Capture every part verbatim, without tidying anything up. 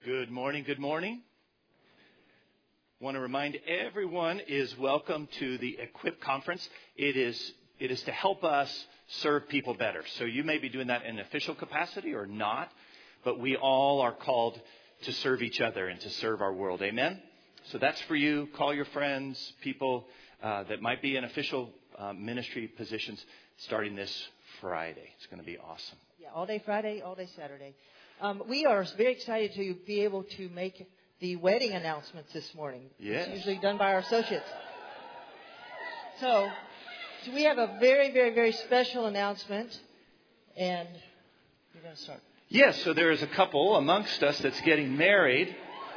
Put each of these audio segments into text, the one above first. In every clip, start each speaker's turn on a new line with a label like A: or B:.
A: Good morning, good morning. Want to remind everyone is welcome to the Equip Conference. It is it is to help us serve people better. So you may be doing that in an official capacity or not, but we all are called to serve each other and to serve our world. Amen? So that's for you. Call your friends, people uh, that might be in official uh, ministry positions starting this Friday. It's going to be awesome.
B: Yeah, all day Friday, all day Saturday. Um, we are very excited to be able to make the wedding announcements this morning.
A: Yes.
B: It's usually done by our associates. So, so we have a very, very, very special announcement. And you're going to start.
A: Yes, so there is a couple amongst us that's getting married.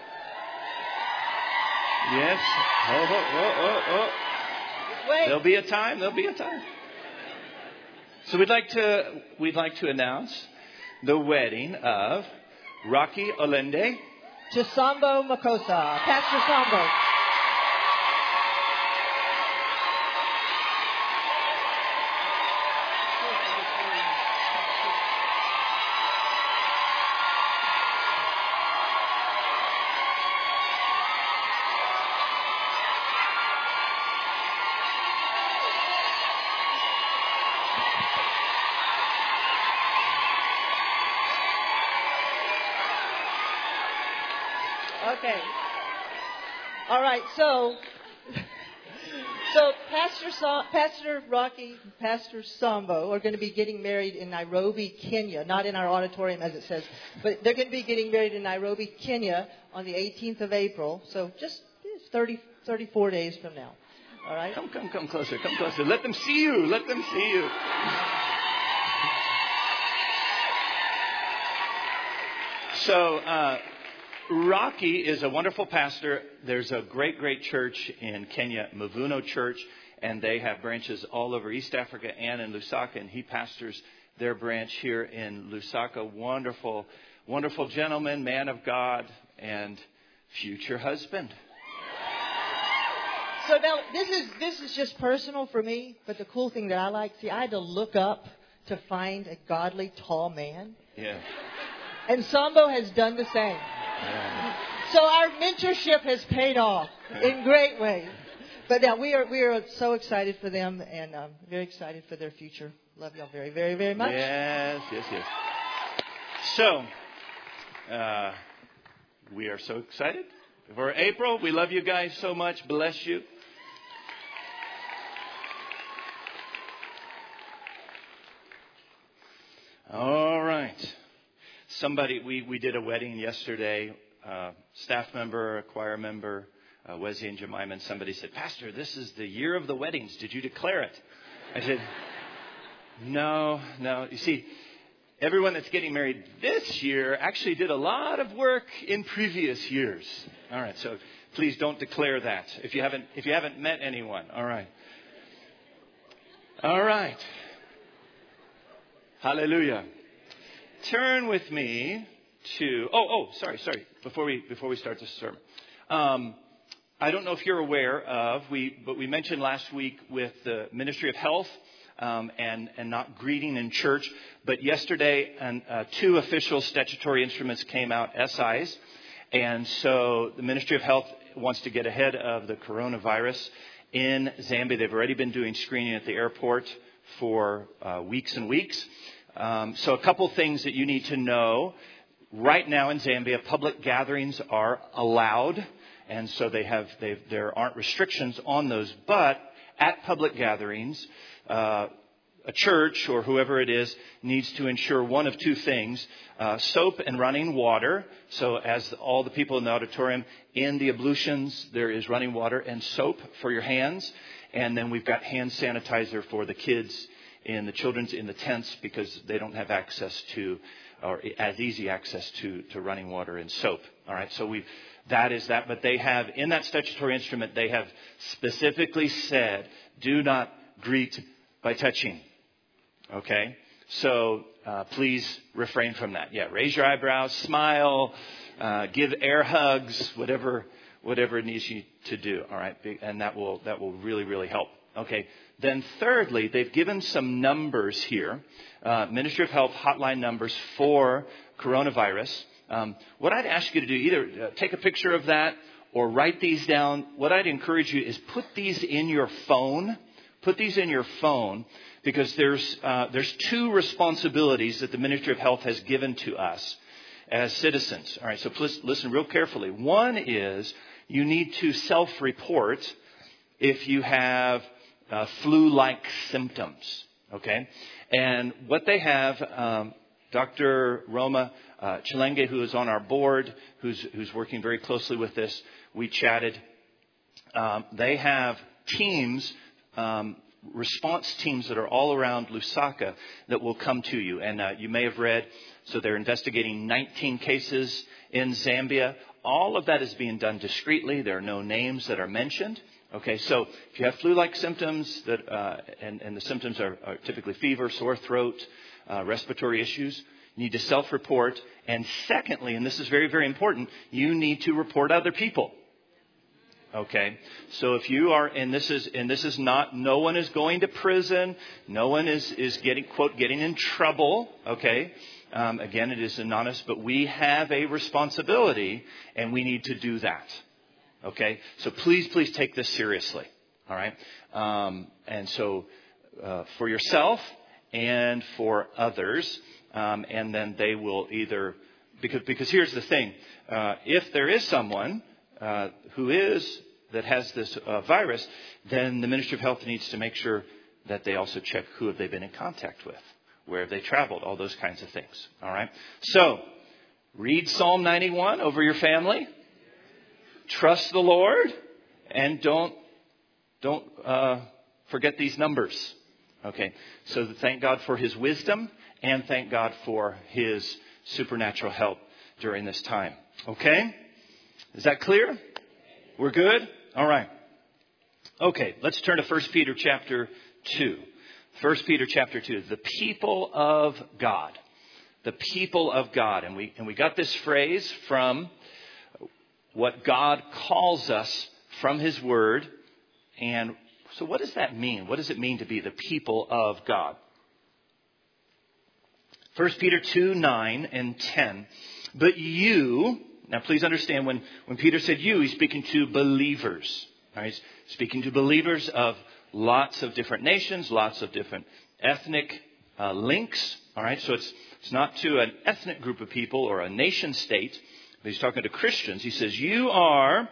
A: Yes. Oh, oh, oh, oh, oh.
B: Wait.
A: There'll be a time. There'll be a time. So we'd like to we'd like to announce the wedding of Rocky Olende
B: to Sambo Makosa, Pastor Sambo. Okay. All right. So, so Pastor Sa- Pastor Rocky, and Pastor Sambo are going to be getting married in Nairobi, Kenya. Not in our auditorium, as it says, but they're going to be getting married in Nairobi, Kenya, on the eighteenth of April. So just thirty, thirty-four days from now. All right.
A: Come, come, come closer. Come closer. Let them see you. Let them see you. So. Uh, Rocky is a wonderful pastor. There's a great, great church in Kenya, Mavuno Church, and they have branches all over East Africa and in Lusaka, and he pastors their branch here in Lusaka. Wonderful, wonderful gentleman, man of God, and future husband.
B: So now, this is this is just personal for me, but the cool thing that I like, see, I had to look up to find a godly, tall man.
A: Yeah.
B: And Sambo has done the same.
A: Yeah.
B: So our mentorship has paid off in great ways. But now we are we are so excited for them and um, very excited for their future. Love y'all very, very, very much.
A: Yes, yes, yes. So, uh, we are so excited for April. We love you guys so much. Bless you. All right. Somebody, we, we did a wedding yesterday, uh, staff member, a choir member, uh, Wesley and Jemima, and somebody said, Pastor, this is the year of the weddings. Did you declare it? I said, no, no. You see, everyone that's getting married this year actually did a lot of work in previous years. All right, so please don't declare that if you haven't, if you haven't met anyone. All right. All right. Hallelujah. Turn with me to, oh, oh, sorry, sorry, before we before we start this sermon. Um, I don't know if you're aware of, we but we mentioned last week with the Ministry of Health um, and, and not greeting in church, but yesterday an, uh, two official statutory instruments came out, S Is, and so the Ministry of Health wants to get ahead of the coronavirus in Zambia. They've already been doing screening at the airport for uh, weeks and weeks. Um, so a couple things that you need to know. Right now in Zambia, public gatherings are allowed. And so they have, they, there aren't restrictions on those. But at public gatherings, uh, a church or whoever it is needs to ensure one of two things. Uh, soap and running water. So as all the people in the auditorium, in the ablutions, there is running water and soap for your hands. And then we've got hand sanitizer for the kids in the children's in the tents because they don't have access to or as easy access to, to running water and soap. All right. So we that is that. But they have in that statutory instrument, they have specifically said, do not greet by touching. OK, so uh, please refrain from that. Yeah. Raise your eyebrows, smile, uh, give air hugs, whatever whatever it needs you to do. All right. And that will that will really, really help. Okay. Then thirdly, they've given some numbers here, uh, Ministry of Health hotline numbers for coronavirus. Um, what I'd ask you to do, either uh, take a picture of that or write these down. What I'd encourage you is put these in your phone. Put these in your phone because there's uh, there's two responsibilities that the Ministry of Health has given to us as citizens. All right, so please listen real carefully. One is you need to self-report if you have uh, flu-like symptoms. Okay, and what they have, um, Doctor Roma uh, Chilenge, who is on our board, who's who's working very closely with this, we chatted. Um, they have teams. Um, response teams that are all around Lusaka that will come to you. And uh, you may have read, so they're investigating nineteen cases in Zambia. All of that is being done discreetly. There are no names that are mentioned. Okay, so if you have flu-like symptoms, that uh, and, and the symptoms are, are typically fever, sore throat, uh, respiratory issues, you need to self-report. And secondly, and this is very, very important, you need to report other people. Okay, so if you are, and this is, and this is not, no one is going to prison. No one is, is getting, quote, getting in trouble. Okay. Um, again, it is anonymous, but we have a responsibility and we need to do that. Okay. So please, please take this seriously. All right. Um, and so, uh, for yourself and for others, um, and then they will either, because, because here's the thing, uh, if there is someone Uh, who is, that has this uh, virus, then the Ministry of Health needs to make sure that they also check who have they been in contact with, where have they traveled, all those kinds of things. All right. So read Psalm ninety-one over your family. Trust the Lord and don't, don't uh, forget these numbers. Okay. So thank God for his wisdom and thank God for his supernatural help during this time. Okay. Is that clear? We're good? All right. Okay, let's turn to First Peter chapter two. First Peter chapter two, the people of God. The people of God. And we and we got this phrase from what God calls us from his word. And so what does that mean? What does it mean to be the people of God? First Peter two, nine and ten. But you... Now, please understand, when, when Peter said you, he's speaking to believers. All right? He's speaking to believers of lots of different nations, lots of different ethnic uh, links. All right? So it's it's not to an ethnic group of people or a nation state, but he's talking to Christians. He says, you are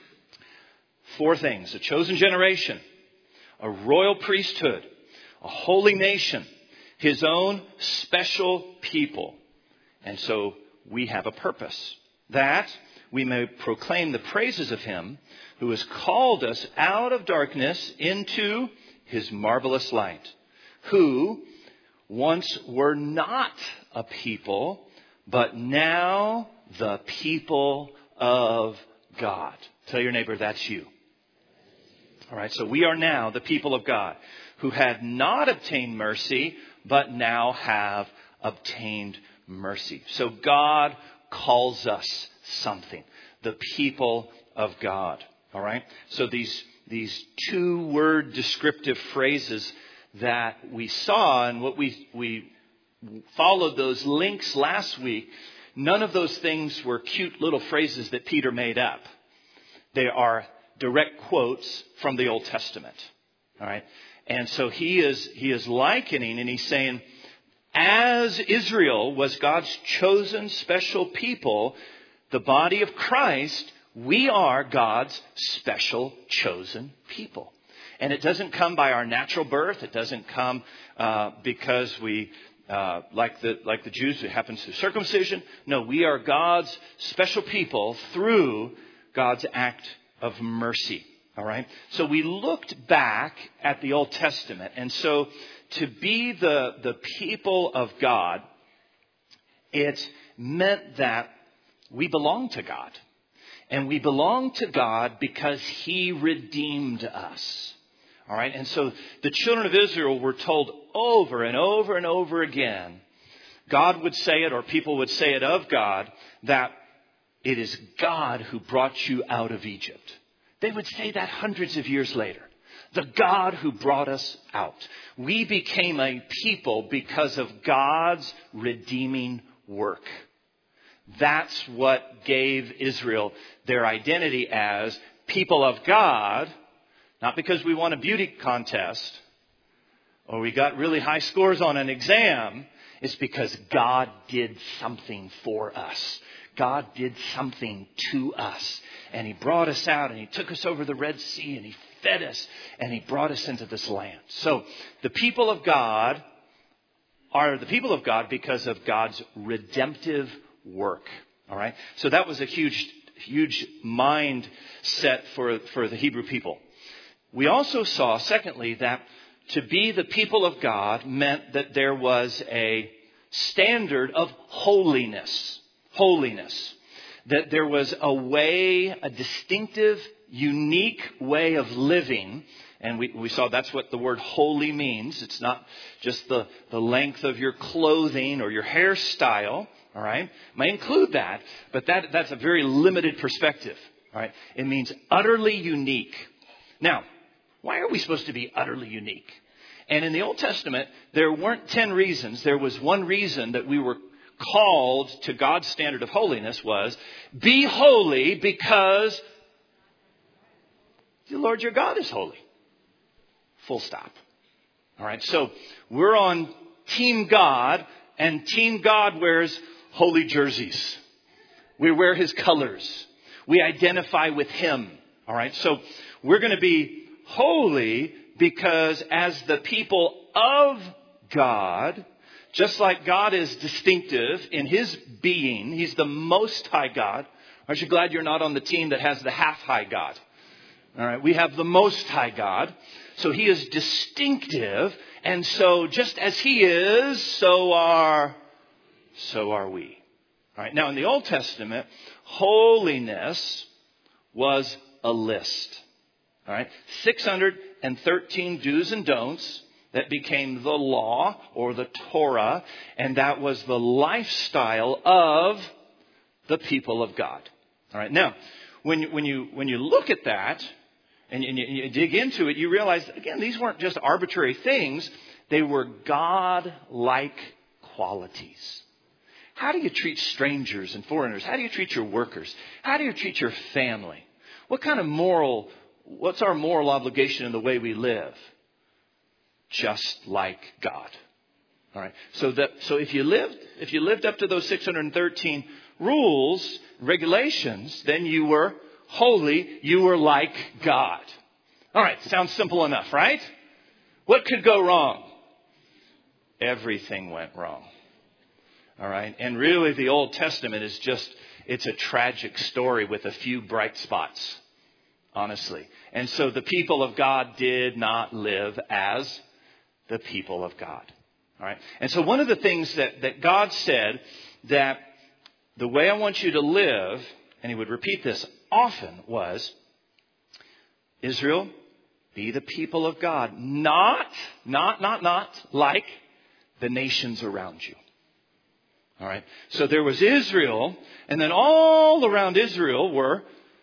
A: four things: a chosen generation, a royal priesthood, a holy nation, his own special people. And so we have a purpose, that we may proclaim the praises of him who has called us out of darkness into his marvelous light, who once were not a people, but now the people of God. Tell your neighbor, that's you. All right, so we are now the people of God who had not obtained mercy, but now have obtained mercy. So God calls us something. The people of God. All right. So these these two word descriptive phrases that we saw, and what we we followed those links last week, none of those things were cute little phrases that Peter made up. They are direct quotes from the Old Testament. All right. And so he is he is likening, and he's saying, as Israel was God's chosen special people, the body of Christ, we are God's special chosen people. And it doesn't come by our natural birth. It doesn't come uh, because we, uh, like the like the Jews, it happens through circumcision. No, we are God's special people through God's act of mercy. All right. So we looked back at the Old Testament, and so to be the, the people of God, it meant that we belong to God. And we belong to God because he redeemed us. All right. And so the children of Israel were told over and over and over again, God would say it, or people would say it of God, that it is God who brought you out of Egypt. They would say that hundreds of years later. The God who brought us out. We became a people because of God's redeeming work. That's what gave Israel their identity as people of God, not because we won a beauty contest or we got really high scores on an exam. It's because God did something for us. God did something to us. And He brought us out and He took us over the Red Sea and He fed us and He brought us into this land. So the people of God are the people of God because of God's redemptive work. All right. So that was a huge, huge mindset for, for the Hebrew people. We also saw, secondly, that to be the people of God meant that there was a standard of holiness. Holiness. That there was a way, a distinctive, unique way of living. And we, we saw that's what the word holy means. It's not just the, the length of your clothing or your hairstyle. All right. It may include that, but that, that's a very limited perspective. All right. It means utterly unique. Now, why are we supposed to be utterly unique? And in the Old Testament, there weren't ten reasons. There was one reason that we were called to God's standard of holiness was, be holy because the Lord your God is holy. Full stop. All right. So we're on Team God, and Team God wears holy jerseys. We wear His colors. We identify with Him. All right. So we're going to be holy because as the people of God, just like God is distinctive in His being, He's the Most High God. Aren't you glad you're not on the team that has the half high God? All right. We have the Most High God. So He is distinctive. And so just as He is, so are, so are we. All right. Now in the Old Testament, holiness was a list. All right. six hundred thirteen do's and don'ts that became the law or the Torah. And that was the lifestyle of the people of God. All right. Now, when you, when you, when you look at that and you, and you dig into it, you realize, again, these weren't just arbitrary things. They were God-like qualities. How do you treat strangers and foreigners? How do you treat your workers? How do you treat your family? What kind of moral, what's our moral obligation in the way we live? Just like God. All right. So that, so if you lived, if you lived up to those six hundred thirteen rules, regulations, then you were holy. You were like God. All right. Sounds simple enough, right? What could go wrong? Everything went wrong. All right. And really the Old Testament is just, it's a tragic story with a few bright spots, honestly. And so the people of God did not live as the people of God. All right. And so one of the things that, that God said that the way I want you to live, and He would repeat this often, was, Israel, be the people of God, not, not, not, not like the nations around you. All right. So there was Israel, and then all around Israel were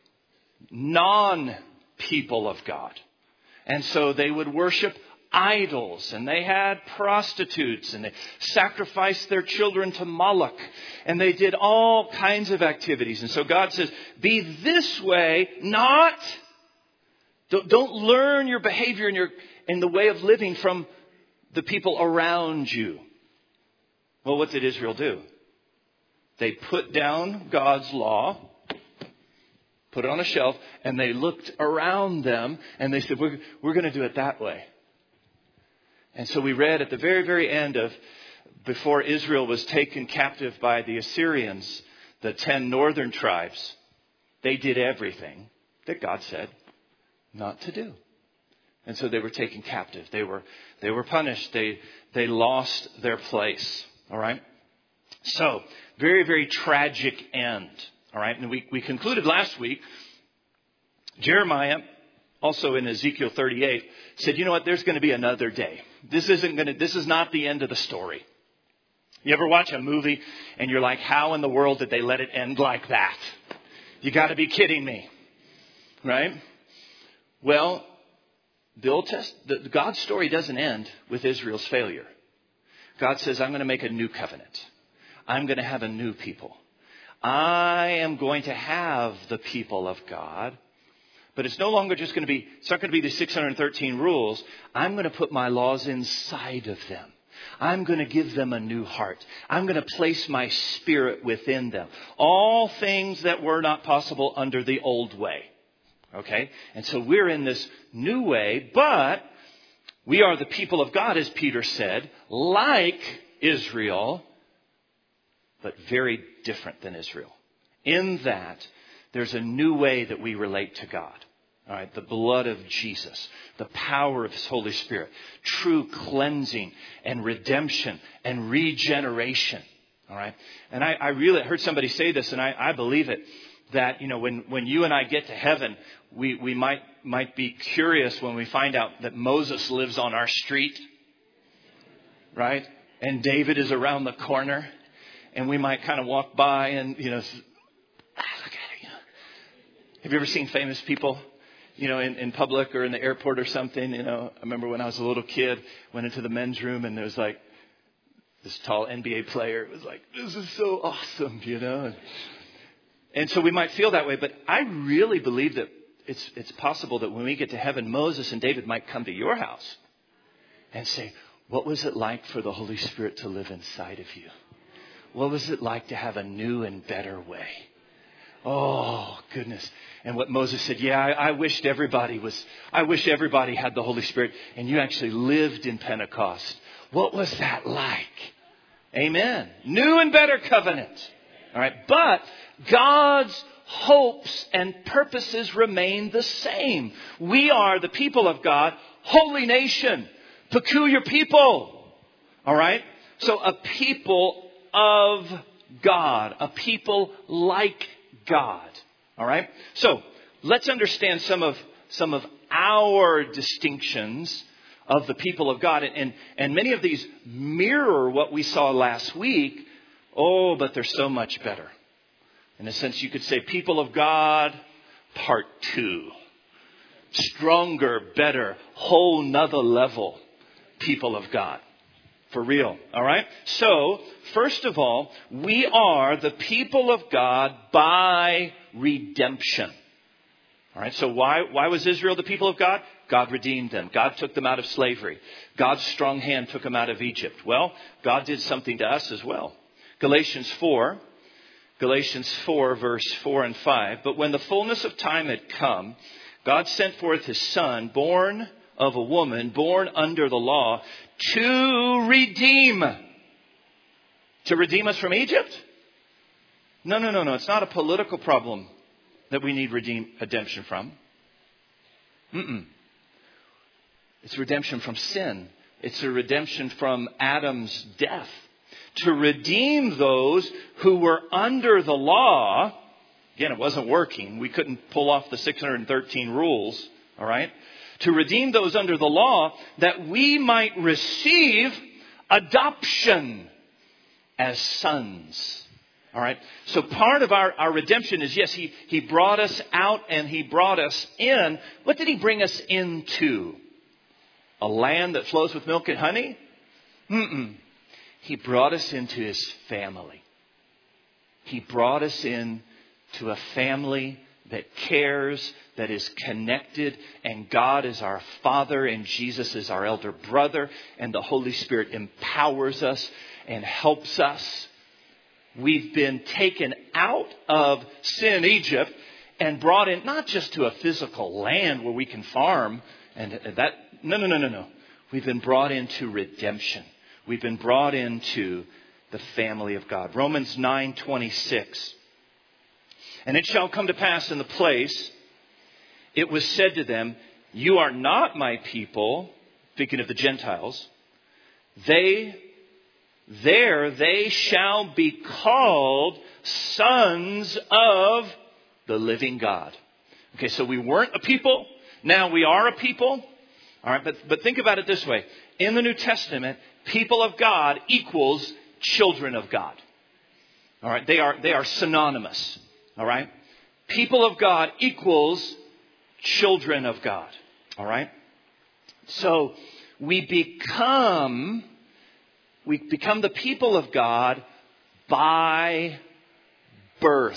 A: non-people of God. And so they would worship idols, and they had prostitutes, and they sacrificed their children to Moloch, and they did all kinds of activities. And so God says, be this way, not, don't, don't learn your behavior and your, and the way of living from the people around you. Well, what did Israel do? They put down God's law, put it on a shelf, and they looked around them, and they said, we're, we're going to do it that way. And so we read at the very, very end of, before Israel was taken captive by the Assyrians, the ten northern tribes, they did everything that God said not to do. And so they were taken captive. They were, they were punished. They, they lost their place. All right. So very, very tragic end. All right. And we, we concluded last week, Jeremiah, also in Ezekiel thirty-eight, said, you know what, there's going to be another day. This isn't going to, this is not the end of the story. You ever watch a movie and you're like, how in the world did they let it end like that? You got to be kidding me. Right? Well, the Old Testament, the, God's story doesn't end with Israel's failure. God says, I'm going to make a new covenant. I'm going to have a new people. I am going to have the people of God. But it's no longer just going to be, it's not going to be the six hundred thirteen rules. I'm going to put my laws inside of them. I'm going to give them a new heart. I'm going to place my spirit within them. All things that were not possible under the old way. Okay? And so we're in this new way, but we are the people of God, as Peter said, like Israel, but very different than Israel. In that, there's a new way that we relate to God. All right, the blood of Jesus, the power of His Holy Spirit, true cleansing and redemption and regeneration. All right, and I, I really heard somebody say this, and I, I believe it, that, you know, when, when you and I get to heaven, we, we might might be curious when we find out that Moses lives on our street, right? And David is around the corner, and we might kind of walk by and, you know, ah, look at it, you know. Have you ever seen famous people? You know, in, in public or in the airport or something, you know, I remember when I was a little kid, went into the men's room and there was like this tall N B A player. It was like, this is so awesome, you know. And, and so we might feel that way, but I really believe that it's it's possible that when we get to heaven, Moses and David might come to your house and say, what was it like for the Holy Spirit to live inside of you? What was it like to have a new and better way? Oh, goodness. And what Moses said, yeah, I, I wished everybody was, I wish everybody had the Holy Spirit and you actually lived in Pentecost. What was that like? Amen. New and better covenant. All right. But God's hopes and purposes remain the same. We are the people of God, holy nation, peculiar people. All right. So a people of God, a people like God. All right. So let's understand some of some of our distinctions of the people of God. And, and many of these mirror what we saw last week. Oh, but they're so much better. In a sense, you could say people of God, part two. Stronger, better, whole nother level people of God. For real. All right. So, first of all, we are the people of God by redemption. All right. So why, why was Israel the people of God? God redeemed them. God took them out of slavery. God's strong hand took them out of Egypt. Well, God did something to us as well. Galatians four, Galatians four, verse four and five. But when the fullness of time had come, God sent forth His Son, born of a woman, born under the law, to redeem. To redeem us from Egypt? No, no, no, no. It's not a political problem that we need redeem, redemption from. Mm-mm. It's redemption from sin. It's a redemption from Adam's death. To redeem those who were under the law. Again, it wasn't working. We couldn't pull off the six hundred thirteen rules. All right. To redeem those under the law, that we might receive adoption as sons. All right. So part of our, our redemption is, yes, he, he brought us out and He brought us in. What did He bring us into? A land that flows with milk and honey? Mm-mm. He brought us into His family. He brought us in to a family that cares, that is connected, and God is our Father, and Jesus is our elder brother, and the Holy Spirit empowers us and helps us. We've been taken out of sin, Egypt, and brought in not just to a physical land where we can farm, and that, no, no, no, no, no. We've been brought into redemption. We've been brought into the family of God. Romans nine twenty-six. And it shall come to pass in the place, it was said to them, you are not my people, speaking of the Gentiles, they, there they shall be called sons of the living God. Okay, so we weren't a people, now we are a people. All right, but, but think about it this way. In the New Testament, people of God equals children of God. All right, they are, they are synonymous. All right. People of God equals children of God. All right. So we become, we become the people of God by birth.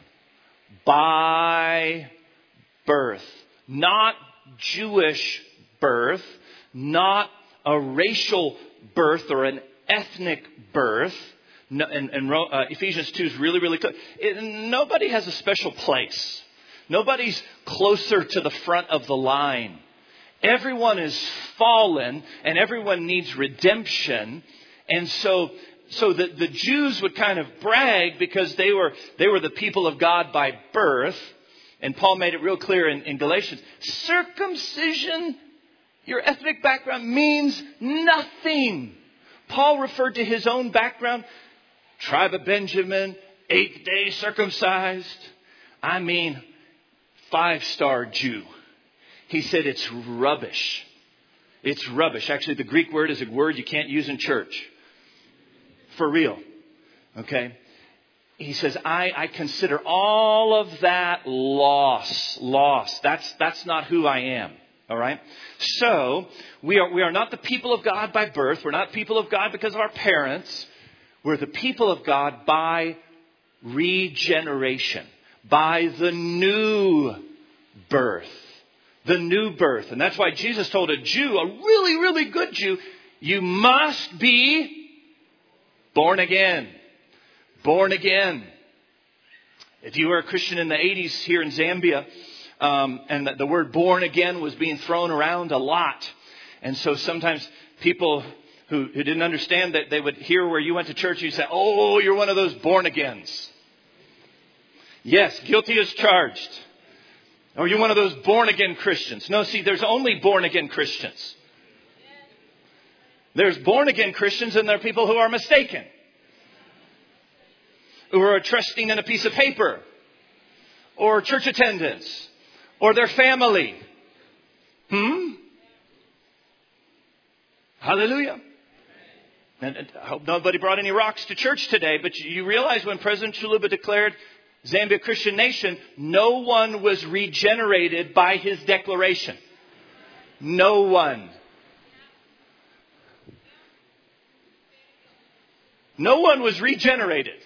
A: By birth. Not Jewish birth. Not a racial birth or an ethnic birth. No, and and uh, Ephesians two is really, really clear. It, nobody has a special place. Nobody's closer to the front of the line. Everyone is fallen and everyone needs redemption. And so so the, the Jews would kind of brag because they were they were the people of God by birth. And Paul made it real clear in, in Galatians. Circumcision, your ethnic background, means nothing. Paul referred to his own background. Tribe of Benjamin, eighth day circumcised. I mean, five-star Jew. He said it's rubbish. It's rubbish. Actually, the Greek word is a word you can't use in church. For real. Okay? He says, I, I consider all of that loss. Loss. That's, that's not who I am. All right? So, we are, we are not the people of God by birth. We're not people of God because of our parents. We're the people of God by regeneration. By the new birth. The new birth. And that's why Jesus told a Jew, a really, really good Jew, you must be born again. Born again. If you were a Christian in the eighties here in Zambia, um, and the, the word born again was being thrown around a lot. And so sometimes people who, who didn't understand that, they would hear where you went to church, you'd say, oh, you're one of those born agains. Yes, guilty as charged. Or you're one of those born again Christians. No, see, there's only born again Christians. There's born again Christians and there are people who are mistaken. Who are trusting in a piece of paper. Or church attendance. Or their family. Hmm? Hallelujah. And I hope nobody brought any rocks to church today, but you realize when President Chiluba declared Zambia Christian nation, no one was regenerated by his declaration. No one. No one was regenerated.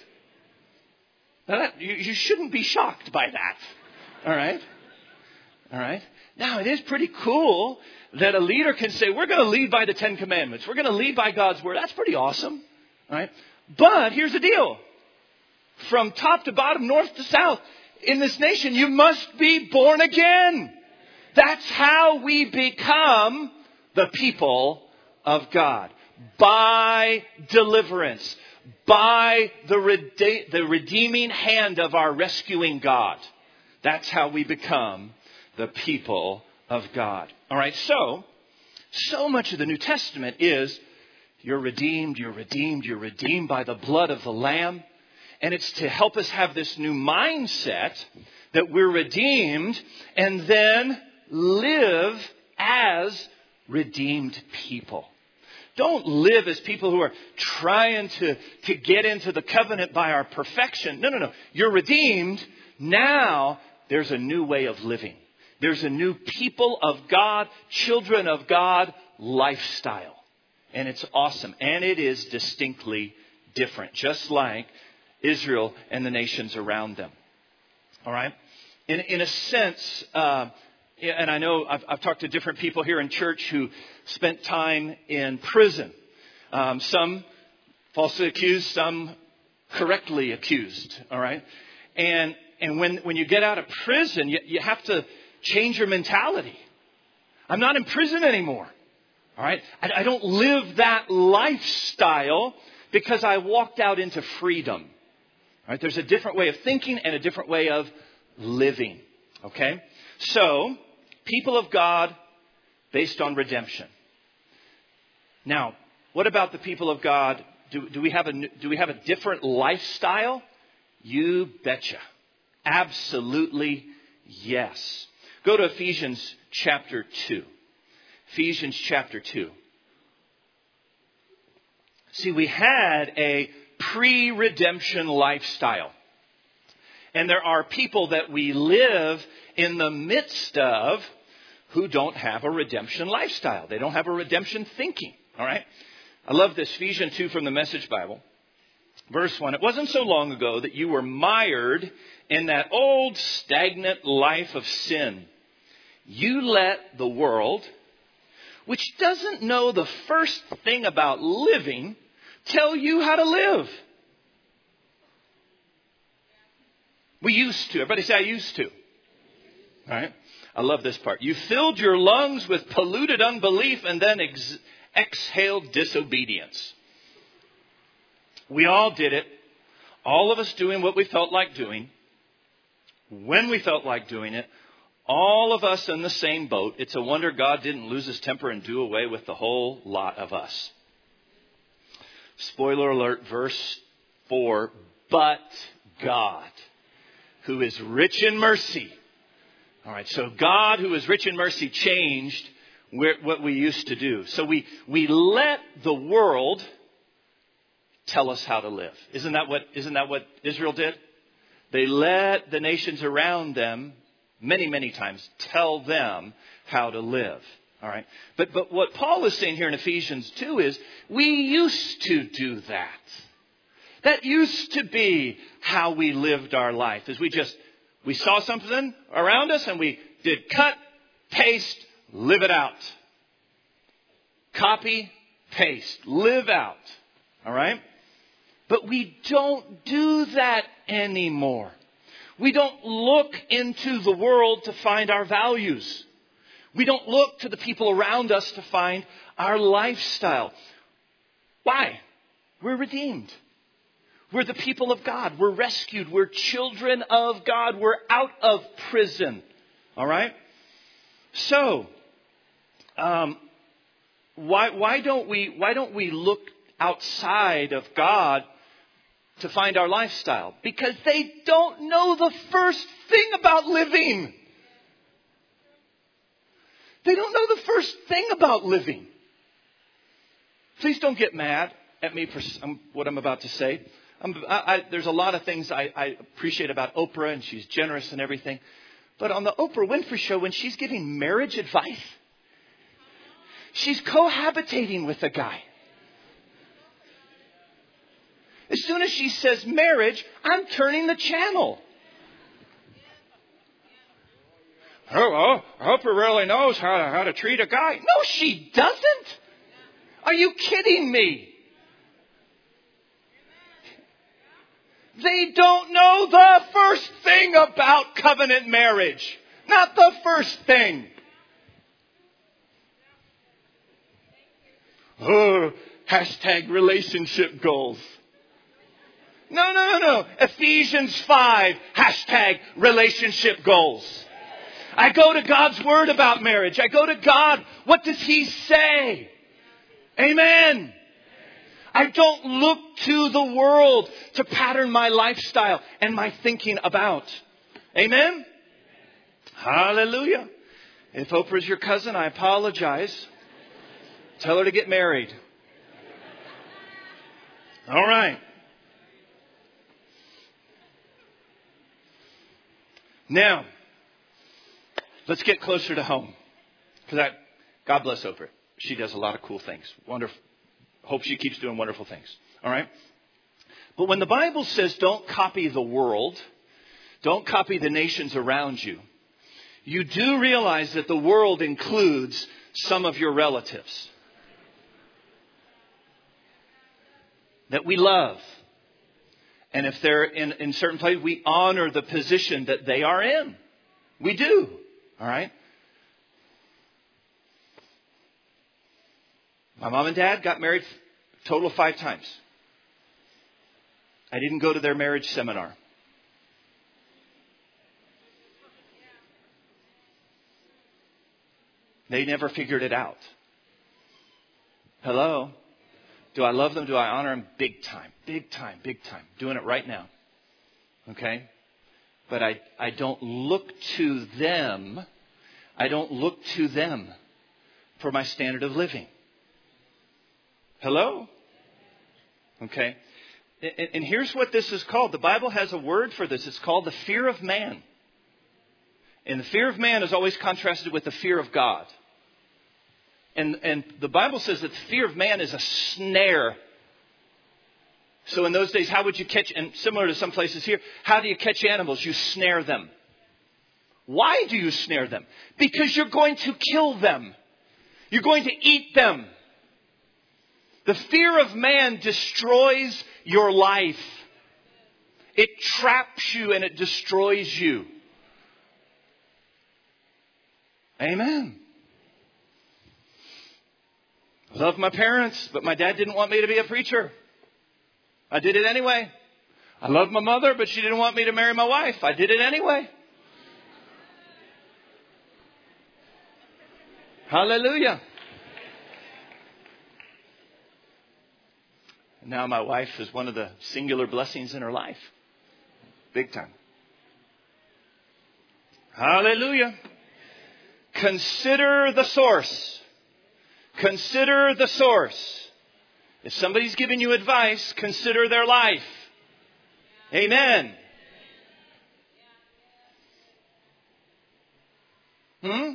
A: Now that, you, you shouldn't be shocked by that. All right? All right? Now, it is pretty cool that a leader can say, we're going to lead by the Ten Commandments. We're going to lead by God's Word. That's pretty awesome. All right? But here's the deal. From top to bottom, north to south, in this nation, you must be born again. That's how we become the people of God. By deliverance. By the, rede- the redeeming hand of our rescuing God. That's how we become the people of God. All right, so, so much of the New Testament is, you're redeemed, you're redeemed, you're redeemed by the blood of the Lamb. And it's to help us have this new mindset that we're redeemed and then live as redeemed people. Don't live as people who are trying to, to get into the covenant by our perfection. No, no, no. You're redeemed. Now there's a new way of living. There's a new people of God, children of God lifestyle. And it's awesome. And it is distinctly different. Just like Israel and the nations around them. All right? In, in a sense, uh, and I know I've, I've talked to different people here in church who spent time in prison. Um, some falsely accused, some correctly accused. All right? And and when, when you get out of prison, you, you have to change your mentality. I'm not in prison anymore. All right? I, I don't live that lifestyle because I walked out into freedom. Right, there's a different way of thinking and a different way of living. Okay? So, people of God based on redemption. Now, what about the people of God? Do, do we have a do we have a different lifestyle? You betcha. Absolutely yes. Go to Ephesians chapter two. Ephesians chapter two. See, we had a pre-redemption lifestyle. And there are people that we live in the midst of who don't have a redemption lifestyle. They don't have a redemption thinking. All right? I love this. Ephesians two from the Message Bible. Verse one, it wasn't so long ago that you were mired in that old stagnant life of sin. You let the world, which doesn't know the first thing about living, tell you how to live. We used to. Everybody say, I used to. All right. I love this part. You filled your lungs with polluted unbelief and then ex- exhaled disobedience. We all did it. All of us doing what we felt like doing. When we felt like doing it. All of us in the same boat. It's a wonder God didn't lose his temper and do away with the whole lot of us. Spoiler alert, verse four. But God, who is rich in mercy. All right, so God, who is rich in mercy, changed what we used to do. So we, we let the world tell us how to live. Isn't that what, isn't that what Israel did? They let the nations around them many, many times tell them how to live. All right. But, but what Paul is saying here in Ephesians two is we used to do that. That used to be how we lived our life. Is we just, we saw something around us and we did cut, paste, live it out. Copy, paste, live out. All right. But we don't do that anymore. We don't look into the world to find our values. We don't look to the people around us to find our lifestyle. Why? We're redeemed. We're the people of God. We're rescued. We're children of God. We're out of prison. All right? So, um, why, why don't we, why don't we look outside of God to find our lifestyle? Because they don't know the first thing about living. They don't know the first thing about living. Please don't get mad at me for what I'm about to say. I'm, I, I, there's a lot of things I, I appreciate about Oprah, and she's generous and everything. But on the Oprah Winfrey Show, when she's giving marriage advice, she's cohabitating with a guy. As soon as she says marriage, I'm turning the channel. Oh, Oprah really knows how to, how to treat a guy. No, she doesn't. Are you kidding me? They don't know the first thing about covenant marriage. Not the first thing. Oh, hashtag relationship goals. No, no, no, no. Ephesians five, hashtag relationship goals. I go to God's word about marriage. I go to God. What does he say? Amen. I don't look to the world to pattern my lifestyle and my thinking about. Amen. Hallelujah. If Oprah's your cousin, I apologize. Tell her to get married. All right. Now, let's get closer to home. Because God bless Oprah. She does a lot of cool things. Wonderful. Hope she keeps doing wonderful things. All right. But when the Bible says don't copy the world, don't copy the nations around you, you do realize that the world includes some of your relatives that we love. And if they're in, in certain places, we honor the position that they are in. We do. All right. My mom and dad got married a total of five times. I didn't go to their marriage seminar. They never figured it out. Hello? Do I love them? Do I honor them? Big time, big time, big time. Doing it right now. Okay? But I, I don't look to them. I don't look to them for my standard of living. Hello? Okay. And, and here's what this is called. The Bible has a word for this. It's called the fear of man. And the fear of man is always contrasted with the fear of God. And, and the Bible says that the fear of man is a snare. So in those days, how would you catch, and similar to some places here, how do you catch animals? You snare them. Why do you snare them? Because you're going to kill them. You're going to eat them. The fear of man destroys your life. It traps you and it destroys you. Amen. I love my parents, but my dad didn't want me to be a preacher. I did it anyway. I love my mother, but she didn't want me to marry my wife. I did it anyway. Hallelujah. Now my wife is one of the singular blessings in her life. Big time. Hallelujah. Consider the source. Consider the source. If somebody's giving you advice, consider their life. Amen. Hmm?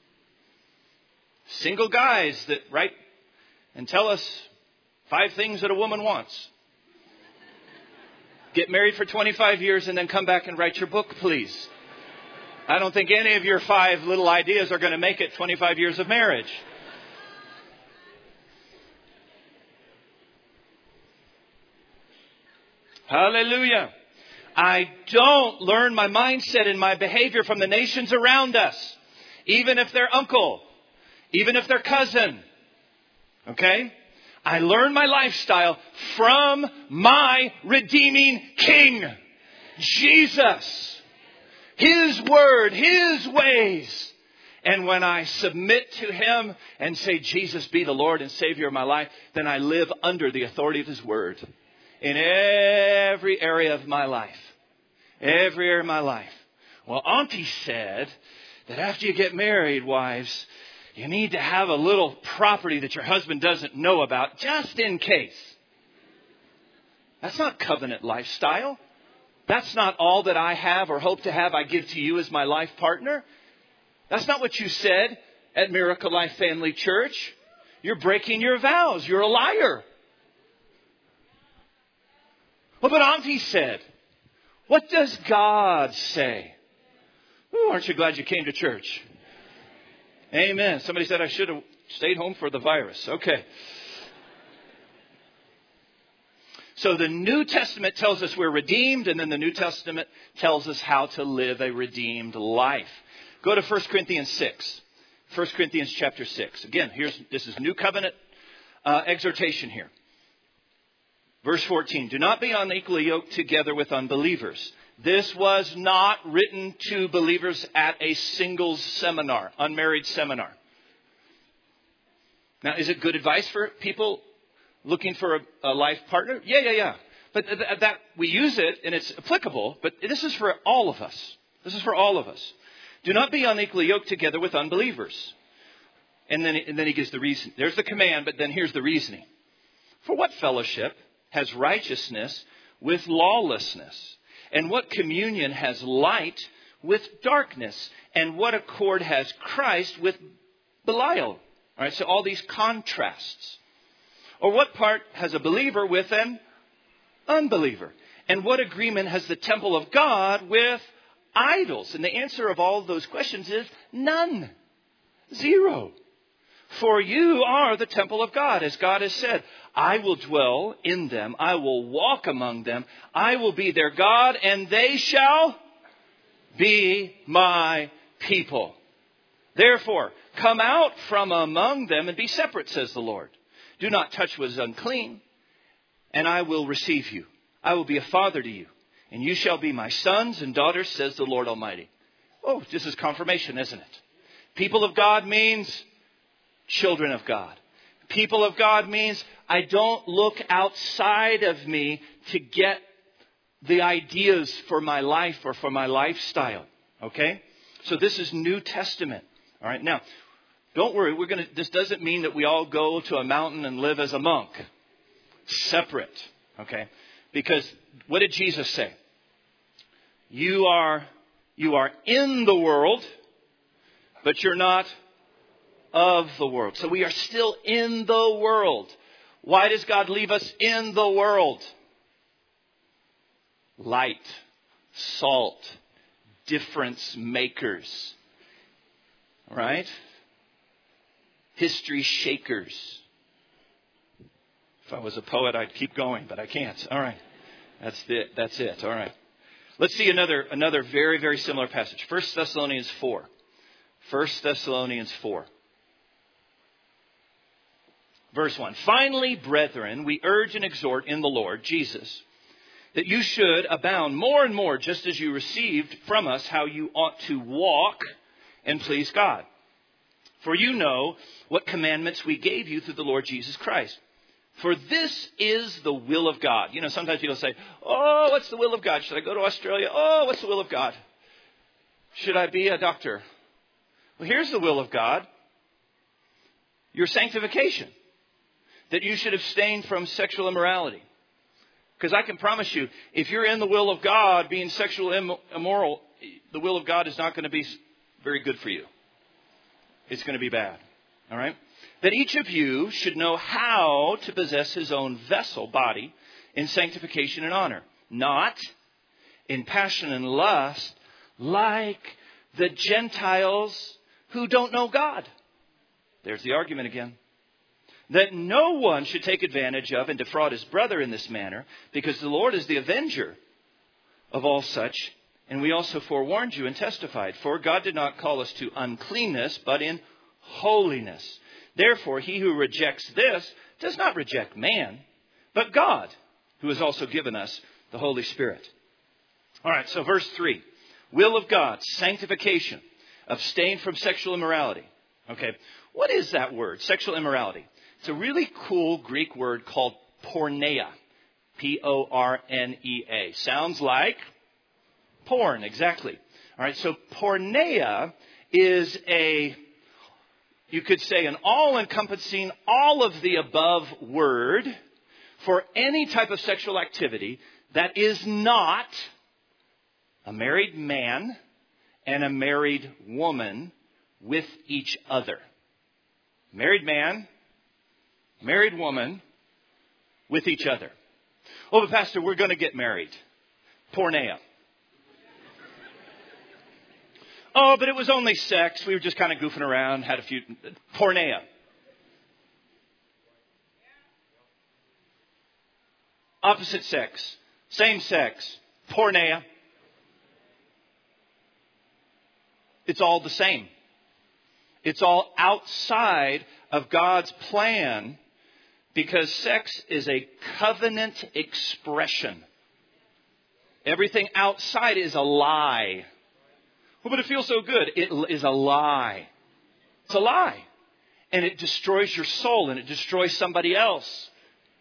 A: Single guys that write and tell us five things that a woman wants. Get married for twenty-five years and then come back and write your book, please. I don't think any of your five little ideas are going to make it twenty-five years of marriage. Hallelujah. I don't learn my mindset and my behavior from the nations around us. Even if they're uncle. Even if they're cousin. Okay? I learn my lifestyle from my redeeming King. Jesus. His word. His ways. And when I submit to Him and say, Jesus, be the Lord and Savior of my life, then I live under the authority of His word. In every area of my life. Every area of my life. Well, Auntie said that after you get married, wives, you need to have a little property that your husband doesn't know about, just in case. That's not covenant lifestyle. That's not all that I have or hope to have I give to you as my life partner. That's not what you said at Miracle Life Family Church. You're breaking your vows. You're a liar. Well, but Auntie said, what does God say? Ooh, aren't you glad you came to church? Amen. Somebody said I should have stayed home for the virus. Okay. So the New Testament tells us we're redeemed, and then the New Testament tells us how to live a redeemed life. Go to First Corinthians six. First Corinthians chapter six. Again, here's this is New Covenant uh, exhortation here. Verse fourteen, do not be unequally yoked together with unbelievers. This was not written to believers at a singles seminar, unmarried seminar. Now, is it good advice for people looking for a, a life partner? Yeah, yeah, yeah. But th- that we use it and it's applicable, but this is for all of us. This is for all of us. Do not be unequally yoked together with unbelievers. And then, and then he gives the reason. There's the command, but then here's the reasoning. For what fellowship has righteousness with lawlessness? And what communion has light with darkness? And what accord has Christ with Belial? All right, so all these contrasts. Or what part has a believer with an unbeliever? And what agreement has the temple of God with idols? And the answer of all of those questions is none. Zero. For you are the temple of God, as God has said, I will dwell in them. I will walk among them. I will be their God, and they shall be my people. Therefore, come out from among them and be separate, says the Lord. Do not touch what is unclean, and I will receive you. I will be a father to you, and you shall be my sons and daughters, says the Lord Almighty. Oh, this is confirmation, isn't it? People of God means children of God. People of God means I don't look outside of me to get the ideas for my life or for my lifestyle. Okay? So this is New Testament. All right. Now, don't worry. We're going to, this doesn't mean that we all go to a mountain and live as a monk. Separate. Okay? Because what did Jesus say? You are, you are in the world, but you're not of the world. So we are still in the world. Why does God leave us in the world? light, salt, difference makers. Right? History shakers. If I was a poet, I'd keep going, but I can't. All right. That's it. That's it. All right. Let's see another another very, very similar passage. First Thessalonians four. First Thessalonians four. Verse one. Finally, brethren, we urge and exhort in the Lord Jesus that you should abound more and more, just as you received from us how you ought to walk and please God. For you know what commandments we gave you through the Lord Jesus Christ. For this is the will of God. You know, sometimes people say, oh, what's the will of God? Should I go to Australia? Oh, what's the will of God? Should I be a doctor? Well, here's the will of God. Your sanctification. That you should abstain from sexual immorality. Because I can promise you, if you're in the will of God, being sexually immoral, the will of God is not going to be very good for you. It's going to be bad. All right? That each of you should know how to possess his own vessel, body, in sanctification and honor. Not in passion and lust, like the Gentiles who don't know God. There's the argument again. That no one should take advantage of and defraud his brother in this manner, because the Lord is the avenger of all such. And we also forewarned you and testified, for God did not call us to uncleanness, but in holiness. Therefore, he who rejects this does not reject man, but God, who has also given us the Holy Spirit. All right, so verse three. Will of God, sanctification, abstain from sexual immorality. Okay, what is that word, sexual immorality? It's a really cool Greek word called porneia. P O R N E A. Sounds like porn, exactly. All right, so porneia is a, you could say, an all-encompassing, all of the above word for any type of sexual activity that is not a married man and a married woman with each other. Married man, married woman with each other. Oh, but Pastor, we're going to get married. Porneia. Oh, but it was only sex. We were just kind of goofing around, had a few. Porneia. Opposite sex. Same sex. Porneia. It's all the same. It's all outside of God's plan, because sex is a covenant expression. Everything outside is a lie. Well, but it feels so good. It is a lie. It's a lie. And it destroys your soul, and it destroys somebody else.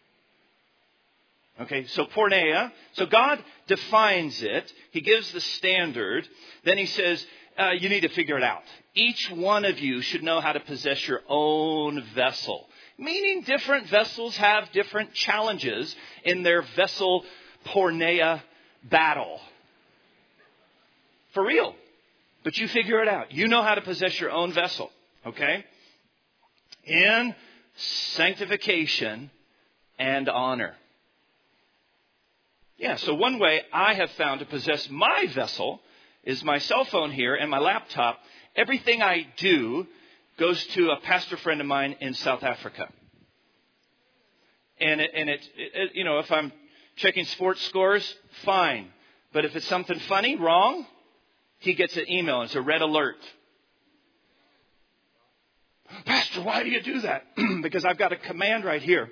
A: Okay, so porneia. So God defines it. He gives the standard. Then he says, uh, you need to figure it out. Each one of you should know how to possess your own vessel. Meaning different vessels have different challenges in their vessel porneia battle. For real. But you figure it out. You know how to possess your own vessel. Okay? In sanctification and honor. Yeah, so one way I have found to possess my vessel is my cell phone here and my laptop. Everything I do goes to a pastor friend of mine in South Africa. And it, and it, it, you know, if I'm checking sports scores, fine. But if it's something funny, wrong, he gets an email. It's a red alert. Pastor, why do you do that? Because I've got a command right here.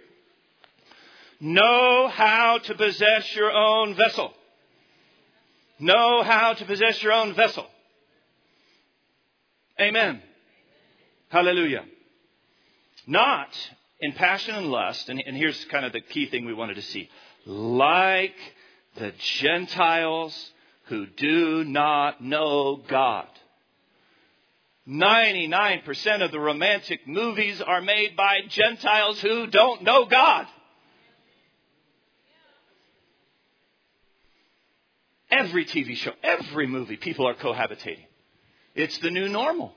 A: Know how to possess your own vessel. Know how to possess your own vessel. Amen. Hallelujah. Not in passion and lust. And, and here's kind of the key thing we wanted to see. Like the Gentiles who do not know God. ninety-nine percent of the romantic movies are made by Gentiles who don't know God. Every T V show, every movie, people are cohabitating. It's the new normal.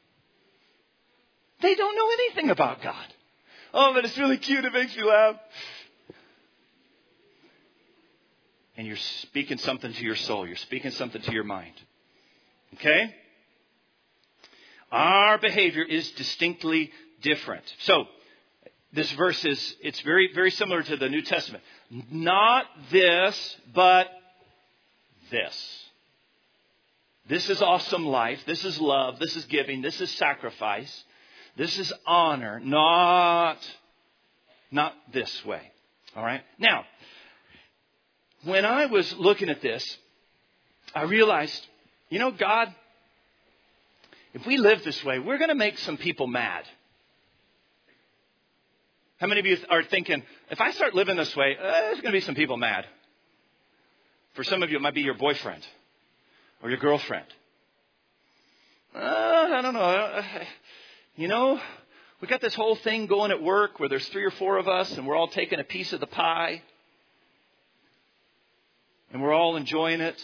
A: They don't know anything about God. Oh, but it's really cute. It makes me laugh. and you're speaking something to your soul. You're speaking something to your mind. Okay? Our behavior is distinctly different. So, this verse is, it's very, very similar to the New Testament. Not this, but this. This is awesome life. This is love. This is giving. This is sacrifice. This is honor. Not, not this way. All right? Now, when I was looking at this, I realized, you know, God, if we live this way, we're going to make some people mad. How many of you are thinking, if I start living this way, uh, there's going to be some people mad? For some of you, it might be your boyfriend or your girlfriend. Uh, I don't know. You know, we got this whole thing going at work where there's three or four of us and we're all taking a piece of the pie. And we're all enjoying it.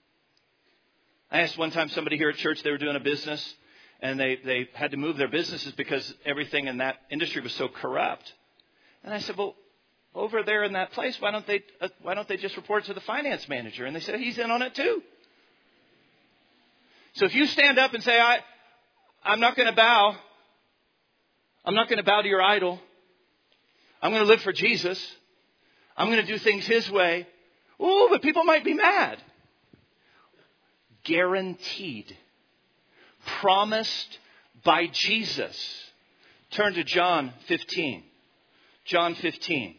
A: I asked one time somebody here at church, they were doing a business and they, they had to move their businesses because everything in that industry was so corrupt. And I said, well, over there in that place, why don't they uh, why don't they just report to the finance manager? And they said, he's in on it too. So if you stand up and say, I, I'm not going to bow. I'm not going to bow to your idol. I'm going to live for Jesus. I'm going to do things his way. Ooh, but people might be mad. Guaranteed. Promised by Jesus. Turn to John fifteen. John fifteen.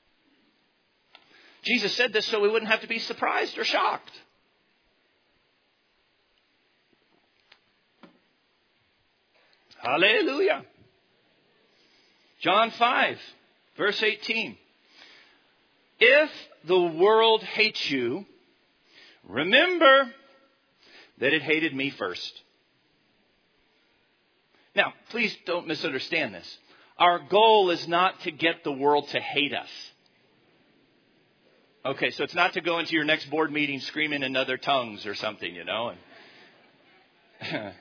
A: Jesus said this so we wouldn't have to be surprised or shocked. Hallelujah. John five, verse eighteen. If the world hates you, remember that it hated me first. Now, please don't misunderstand this. Our goal is not to get the world to hate us. Okay, so it's not to go into your next board meeting screaming in other tongues or something, you know. And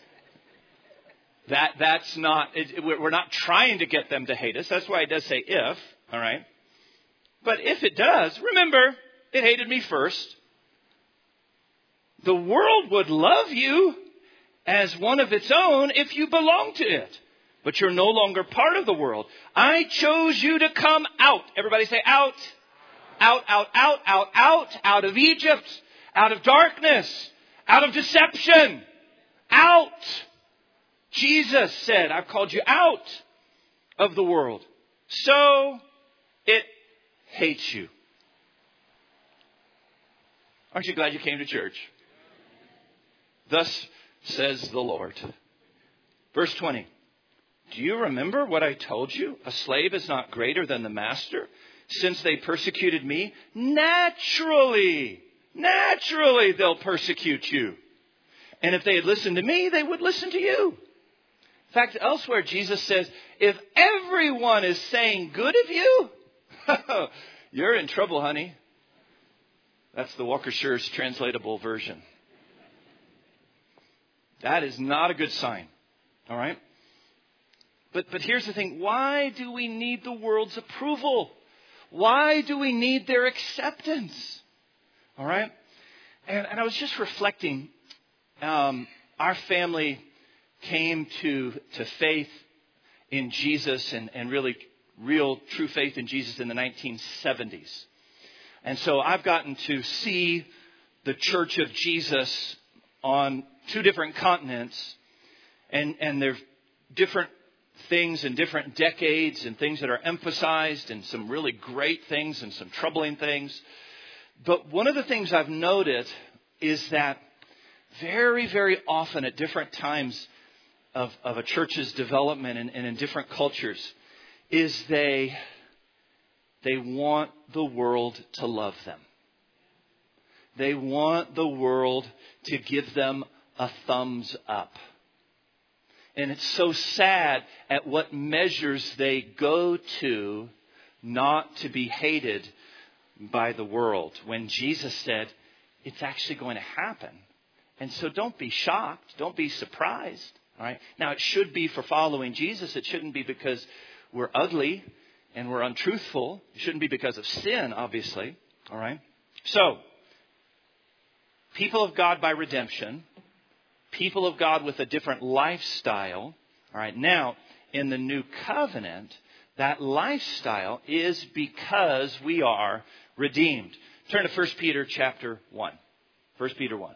A: that that's not, it, we're not trying to get them to hate us. That's why it does say if, all right. But if it does, remember, it hated me first. The world would love you as one of its own if you belong to it. But you're no longer part of the world. I chose you to come out. Everybody say out. Out, out, out, out, out. Out of Egypt. Out of darkness. Out of deception. Out. Jesus said, I've called you out of the world. So it hates you. Aren't you glad you came to church? Thus says the Lord. Verse twenty. Do you remember what I told you? A slave is not greater than the master. Since they persecuted me, naturally, naturally they'll persecute you. And if they had listened to me, they would listen to you. In fact, elsewhere, Jesus says, if everyone is saying good of you, you're in trouble, honey. That's the Walker Schurz translatable version. That is not a good sign. All right? But but here's the thing. Why do we need the world's approval? Why do we need their acceptance? All right? And, and I was just reflecting. Um, our family came to, to faith in Jesus and, and really real true faith in Jesus in the nineteen seventies. And so I've gotten to see the Church of Jesus on two different continents. And, and there's different things in different decades and things that are emphasized and some really great things and some troubling things. But one of the things I've noted is that very, very often at different times of, of a church's development and, and in different cultures is they, they want the world to love them. They want the world to give them a thumbs up. And it's so sad at what measures they go to not to be hated by the world. When Jesus said, it's actually going to happen. And so don't be shocked. Don't be surprised. All right. Now, it should be for following Jesus. It shouldn't be because we're ugly and we're untruthful. It shouldn't be because of sin, obviously. All right. So, people of God by redemption, people of God with a different lifestyle. All right, now, in the new covenant, that lifestyle is because we are redeemed. Turn to First Peter chapter one. First Peter one.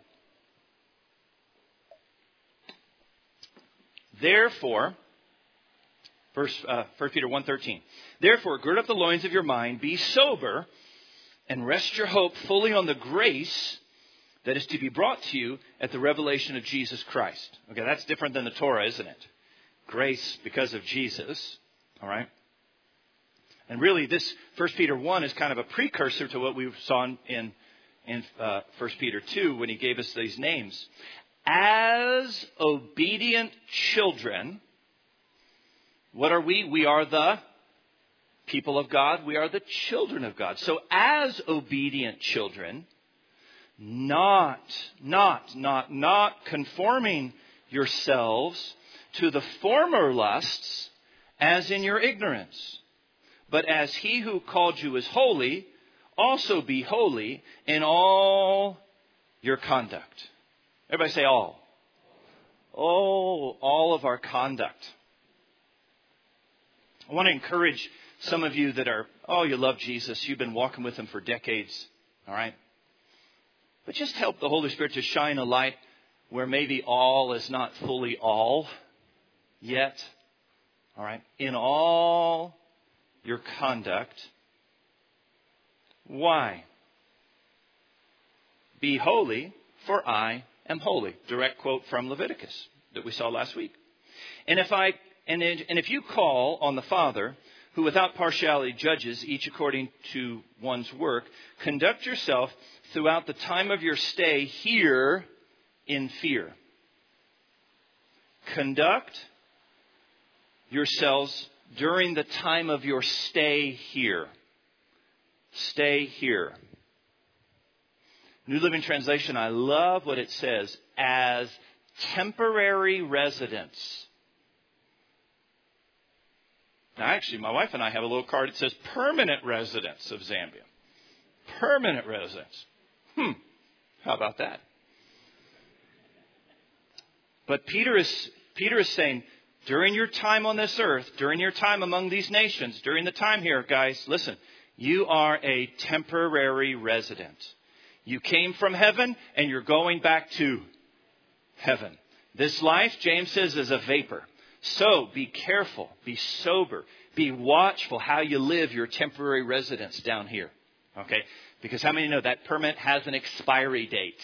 A: Therefore, First, uh, First Peter one thirteen. Therefore, gird up the loins of your mind, be sober, and rest your hope fully on the grace that is to be brought to you at the revelation of Jesus Christ. Okay, that's different than the Torah, isn't it? Grace because of Jesus. All right. And really, this First Peter one is kind of a precursor to what we saw in, in uh, First Peter two when he gave us these names. As obedient children, what are we? We are the people of God. We are the children of God. So as obedient children, not, not, not, not conforming yourselves to the former lusts as in your ignorance. But as he who called you is holy, also be holy in all your conduct. Everybody say all. Oh, all of our conduct. I want to encourage some of you that are, oh, you love Jesus. You've been walking with him for decades. All right. But just help the Holy Spirit to shine a light where maybe all is not fully all yet. All right. In all your conduct. Why? Be holy, for I am holy. Direct quote from Leviticus that we saw last week. And if I and and if you call on the Father, who without partiality judges each according to one's work, conduct yourself throughout the time of your stay here in fear. Conduct yourselves during the time of your stay here. Stay here. New Living Translation, I love what it says, as temporary residents. Now, actually, my wife and I have a little card that says permanent residents of Zambia. Permanent residents. Hmm. How about that? But Peter is, Peter is saying, during your time on this earth, during your time among these nations, during the time here, guys, listen, you are a temporary resident. You came from heaven and you're going back to heaven. This life, James says, is a vapor. So be careful, be sober, be watchful how you live your temporary residence down here. Okay? Because how many know that permit has an expiry date?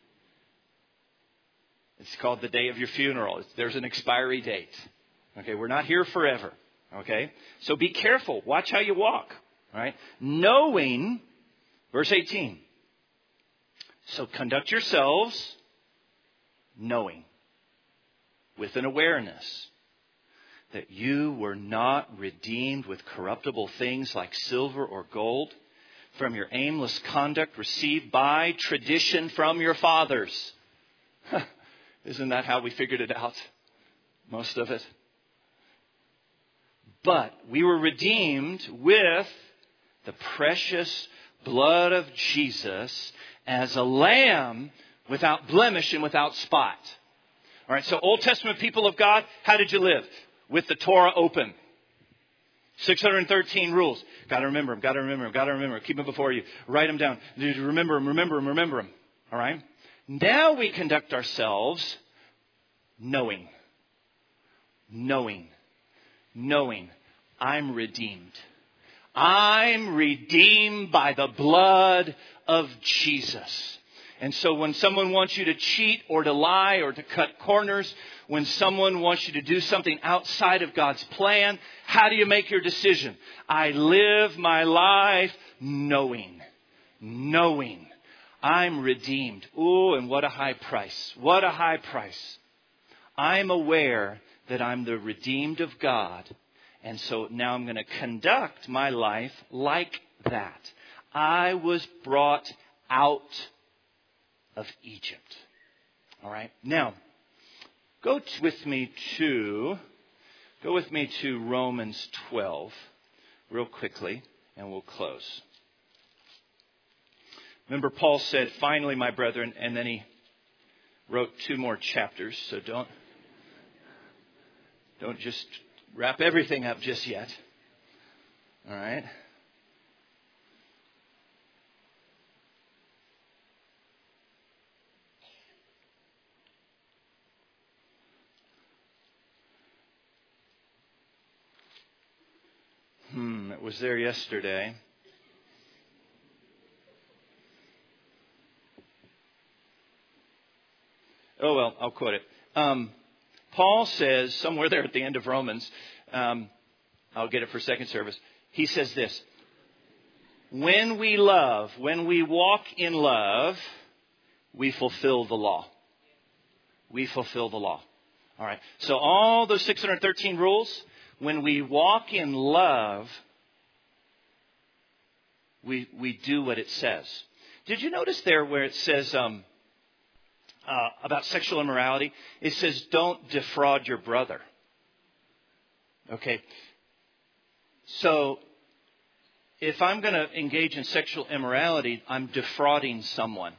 A: It's called the day of your funeral. It's, there's an expiry date. Okay? We're not here forever. Okay? So be careful. Watch how you walk. All right? Knowing, verse eighteen. So conduct yourselves knowing, with an awareness, that you were not redeemed with corruptible things like silver or gold from your aimless conduct received by tradition from your fathers. Isn't that how we figured it out? Most of it. But we were redeemed with the precious blood of Jesus as a lamb without blemish and without spot. All right, so Old Testament people of God, how did you live? With the Torah open. six hundred thirteen rules. Got to remember them, got to remember them, got to remember them. Keep them before you. Write them down. Remember them, remember them, remember them. All right? Now we conduct ourselves knowing. Knowing. Knowing. I'm redeemed. I'm redeemed by the blood of Jesus. And so when someone wants you to cheat or to lie or to cut corners, when someone wants you to do something outside of God's plan, how do you make your decision? I live my life knowing, knowing I'm redeemed. Ooh, and what a high price. What a high price. I'm aware that I'm the redeemed of God. And so now I'm going to conduct my life like that. I was brought out of Egypt. All right. Now, go t- with me to go with me to Romans twelve, real quickly, and we'll close. Remember, Paul said, finally, my brethren, and then he wrote two more chapters. So don't, don't just wrap everything up just yet. All right. Hmm, it was there yesterday. Oh, well, I'll quote it. Um, Paul says, somewhere there at the end of Romans, um, I'll get it for second service. He says this, when we love, when we walk in love, we fulfill the law. We fulfill the law. All right. So all those six hundred thirteen rules, when we walk in love, we we do what it says. Did you notice there where it says um, uh, about sexual immorality? It says, don't defraud your brother. Okay. So if I'm going to engage in sexual immorality, I'm defrauding someone.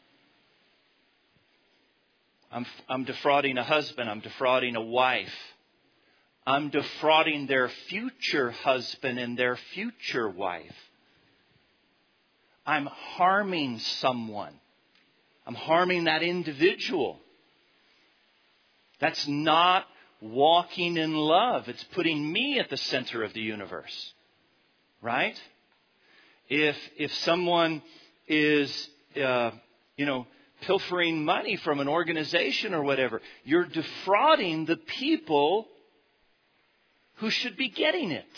A: I'm, I'm defrauding a husband. I'm defrauding a wife. I'm defrauding their future husband and their future wife. I'm harming someone. I'm harming that individual. That's not walking in love. It's putting me at the center of the universe. Right? If if someone is, uh, you know, pilfering money from an organization or whatever, you're defrauding the people who should be getting it.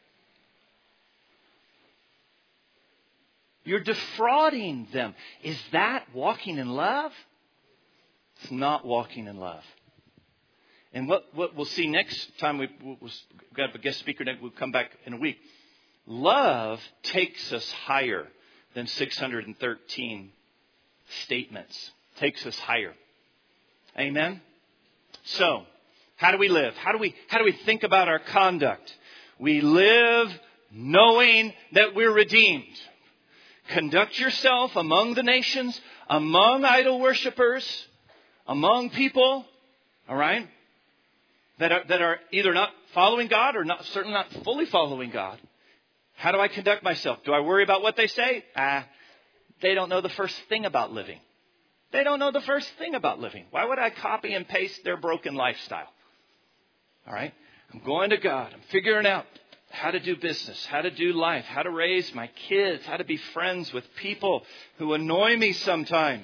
A: You're defrauding them. Is that walking in love? It's not walking in love. And what, what we'll see next time, we, we'll, we've got a guest speaker next, we'll come back in a week. Love takes us higher than six hundred thirteen statements. Takes us higher. Amen? So, how do we live? How do we, how do we think about our conduct? We live knowing that we're redeemed. Conduct yourself among the nations, among idol worshipers, among people, all right, that are, that are either not following God or not, certainly not fully following God. How do I conduct myself? Do I worry about what they say? Ah, they don't know the first thing about living. They don't know the first thing about living. Why would I copy and paste their broken lifestyle? All right. I'm going to God. I'm figuring out how to do business, how to do life, how to raise my kids, how to be friends with people who annoy me sometimes.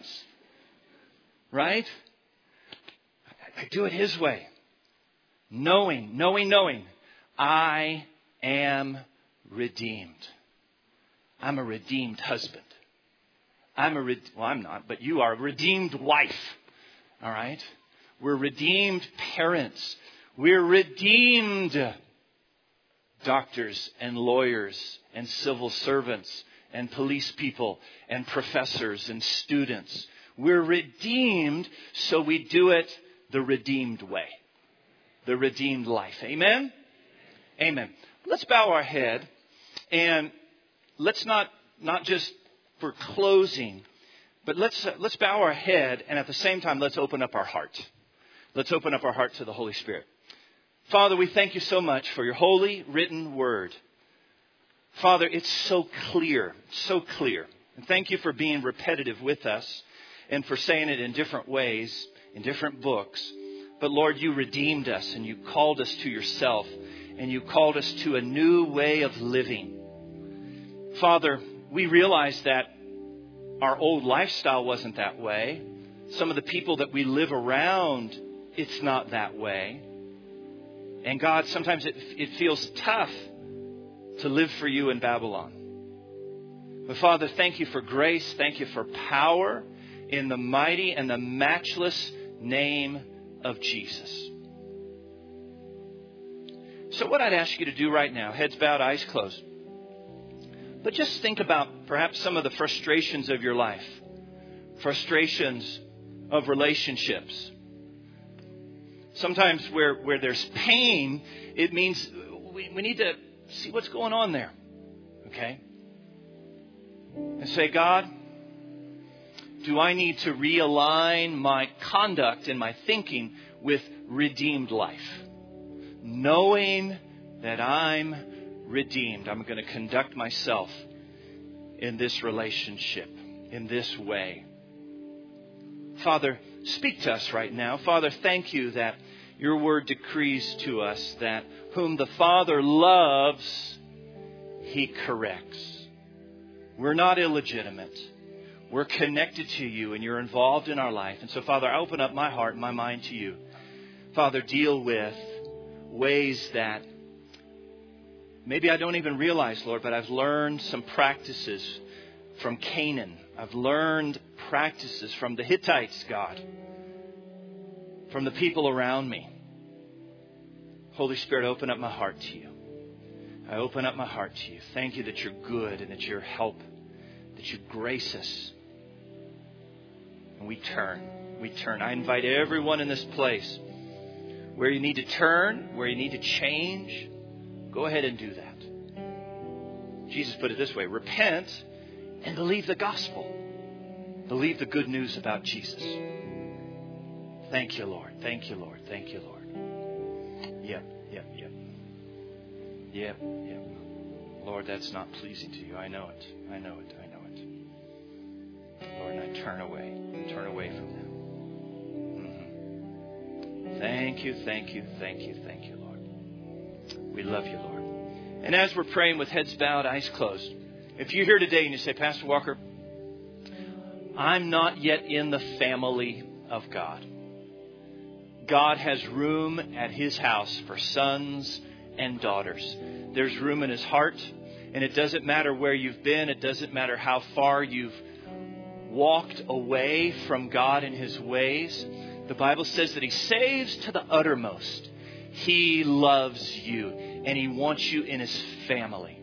A: Right? I do it His way. Knowing, knowing, knowing. I am redeemed. I'm a redeemed husband. I'm a, re- well, I'm not, but you are a redeemed wife. All right? We're redeemed parents. We're redeemed doctors and lawyers and civil servants and police people and professors and students. We're redeemed, so we do it the redeemed way. The redeemed life. Amen? Amen. Let's bow our head and let's not, not just for closing, but let's, uh, let's bow our head and at the same time, let's open up our heart. Let's open up our heart to the Holy Spirit. Father, we thank you so much for your holy written word. Father, it's so clear, so clear. And thank you for being repetitive with us and for saying it in different ways, in different books. But Lord, you redeemed us and you called us to yourself and you called us to a new way of living. Father, we realize that our old lifestyle wasn't that way. Some of the people that we live around, it's not that way. And God, sometimes it, it feels tough to live for you in Babylon. But Father, thank you for grace. Thank you for power in the mighty and the matchless name of Jesus. So what I'd ask you to do right now, heads bowed, eyes closed. But just think about perhaps some of the frustrations of your life. Frustrations of relationships. Sometimes where, where there's pain, it means we, we need to see what's going on there. Okay? And say, God, do I need to realign my conduct and my thinking with redeemed life? Knowing that I'm redeemed, I'm going to conduct myself in this relationship, in this way. Father, speak to us right now. Father, thank you that your word decrees to us that whom the Father loves, he corrects. We're not illegitimate. We're connected to you and you're involved in our life. And so, Father, I open up my heart and my mind to you. Father, deal with ways that maybe I don't even realize, Lord, but I've learned some practices from Canaan. I've learned practices from the Hittites, God, from the people around me. Holy Spirit, open up my heart to you. I open up my heart to you. Thank you that you're good and that you're help, that you grace us. And we turn. We turn. I invite everyone in this place where you need to turn, where you need to change, go ahead and do that. Jesus put it this way: repent and believe the gospel. Believe the good news about Jesus. Thank you, Lord. Thank you, Lord. Thank you, Lord. Yep, yep, yep. Yep, yep. Lord, that's not pleasing to you. I know it. I know it. I know it. Lord, and I turn away. Turn away from that. Mm-hmm. Thank you, thank you, thank you, thank you, Lord. We love you, Lord. And as we're praying with heads bowed, eyes closed, if you're here today and you say, Pastor Walker, I'm not yet in the family of God. God has room at his house for sons and daughters. There's room in his heart. And it doesn't matter where you've been. It doesn't matter how far you've walked away from God and his ways. The Bible says that he saves to the uttermost. He loves you and he wants you in his family.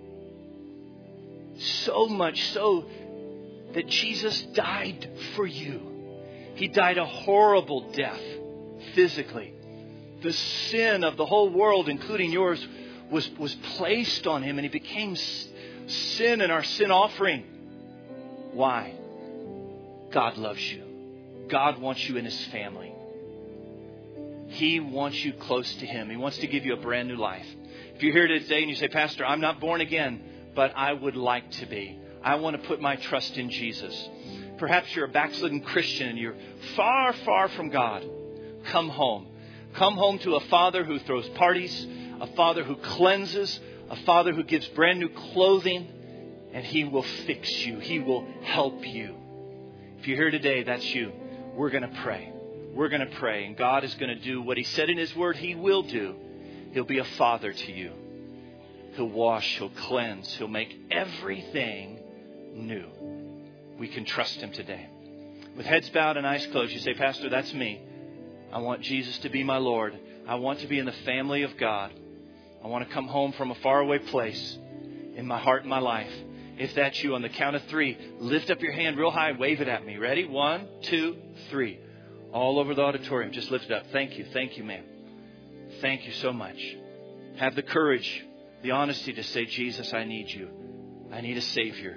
A: So much so that Jesus died for you. He died a horrible death physically. The sin of the whole world, including yours, was, was placed on him, and he became sin and our sin offering. Why? God loves you. God wants you in his family. He wants you close to him. He wants to give you a brand new life. If you're here today and you say, Pastor, I'm not born again, but I would like to be. I want to put my trust in Jesus. Perhaps you're a backslidden Christian and you're far, far from God. Come home. Come home to a Father who throws parties, a Father who cleanses, a Father who gives brand new clothing, and he will fix you. He will help you. If you're here today, that's you. We're going to pray. We're going to pray, and God is going to do what he said in his word he will do. He'll be a father to you. He'll wash, he'll cleanse, he'll make everything new. We can trust him today. With heads bowed and eyes closed, you say, Pastor, that's me. I want Jesus to be my Lord. I want to be in the family of God. I want to come home from a faraway place in my heart and my life. If that's you, on the count of three, lift up your hand real high, wave it at me. Ready? One, two, three. All over the auditorium, just lift it up. Thank you. Thank you, ma'am. Thank you so much. Have the courage, the honesty to say, Jesus, I need you. I need a Savior.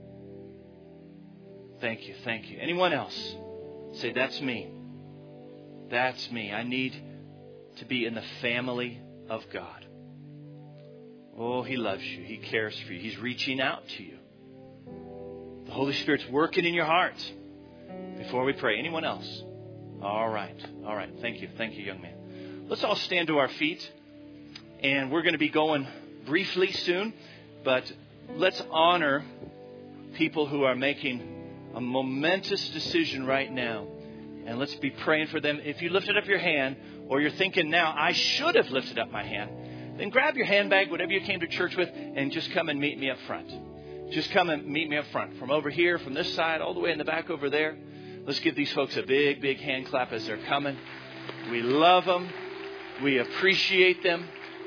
A: Thank you. Thank you. Anyone else? Say, that's me. That's me. I need to be in the family of God. Oh, he loves you. He cares for you. He's reaching out to you. The Holy Spirit's working in your heart. Before we pray, anyone else? All right. All right. Thank you. Thank you, young man. Let's all stand to our feet. And we're going to be going briefly soon. But let's honor people who are making a momentous decision right now. And let's be praying for them. If you lifted up your hand, or you're thinking now, I should have lifted up my hand, then grab your handbag, whatever you came to church with, and just come and meet me up front. Just come and meet me up front. From over here, from this side, all the way in the back over there. Let's give these folks a big, big hand clap as they're coming. We love them. We appreciate them.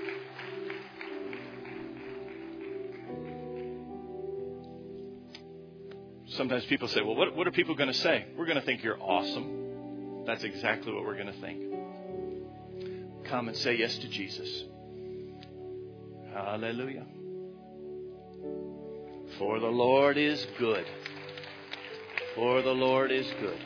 A: Sometimes people say, well, what, what are people going to say? We're going to think you're awesome. That's exactly what we're going to think. Come and say yes to Jesus. Hallelujah. For the Lord is good. For the Lord is good.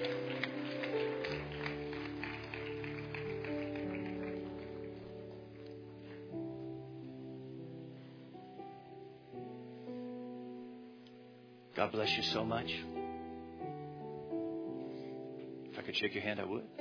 A: God bless you so much. If I could shake your hand, I would.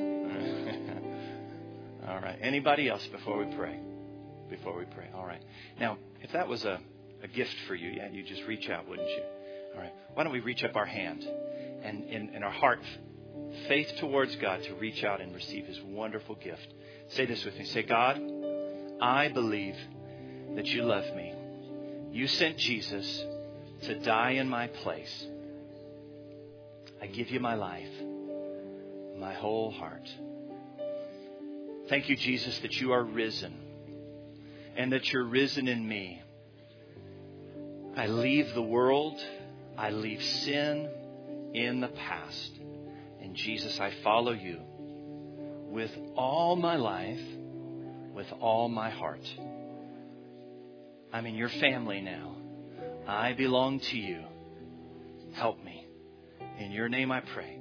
A: All right. Anybody else before we pray? Before we pray. All right. Now, if that was a, a gift for you, yeah, you just reach out, wouldn't you? All right. Why don't we reach up our hand and in, in our heart, faith towards God to reach out and receive His wonderful gift. Say this with me. Say, God, I believe that you love me. You sent Jesus to die in my place. I give you my life, my whole heart. Thank you, Jesus, that you are risen and that you're risen in me. I leave the world. I leave sin in the past. And Jesus, I follow you with all my life, with all my heart. I'm in your family now. I belong to you. Help me. In your name I pray.